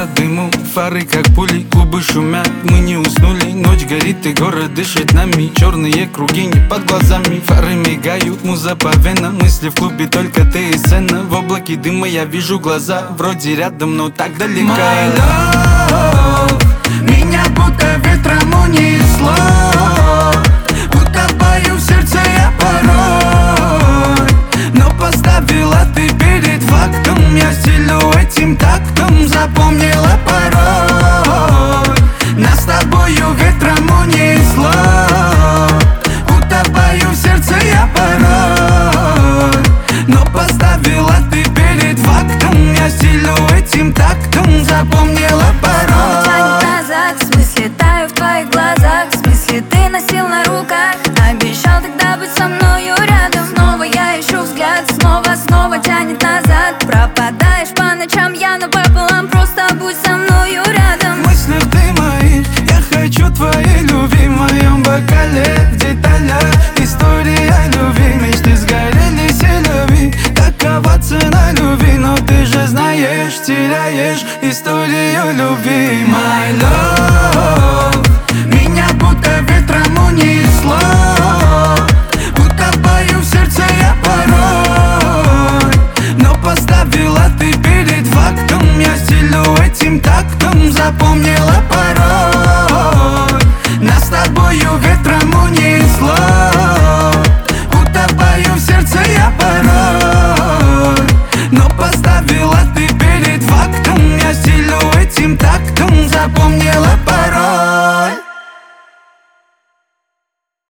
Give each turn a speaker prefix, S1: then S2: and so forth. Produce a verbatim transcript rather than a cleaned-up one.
S1: по дыму, фары как пули, губы шумят, мы не уснули. Ночь горит и город дышит нами, черные круги не под глазами. Фары мигают, муза по венам, мысли в клубе только ты и сцена. В облаке дыма я вижу глаза, вроде рядом, но так далеко.
S2: My love, меня будто ветром унесло, утопаю в сердце я порой, но поставила ты перед фактом. Я стелю этим тактом, запомнила порой. Нас с тобою ветром унесло, утопаю в сердце я порой, но поставила ты перед фактом. Я стелю этим тактом, запомнила порой.
S3: Тянет назад, в смысле таю в твоих глазах, в смысле ты носил на руках, обещал тогда быть со мною рядом. Снова я ищу взгляд, снова, снова тянет назад. Пропадаешь по ночам, я напополам, просто будь со мною рядом.
S1: В мыслях ты моих, я хочу твоей любви. В моем бокале в деталях история любви. Мечты сгорели, все любви. Какова цена любви? Но ты же знаешь, теряешь историю любви.
S2: My love, меня будто ветром унесло, утопаю в сердце я порой, но поставила ты перед фактом. Я стелю этим тактом, запомнила порой. Нас с тобою ветром унесло, утопаю в сердце я порой, но поставила ты перед фактом. Я стелю этим тактом, запомнила порой.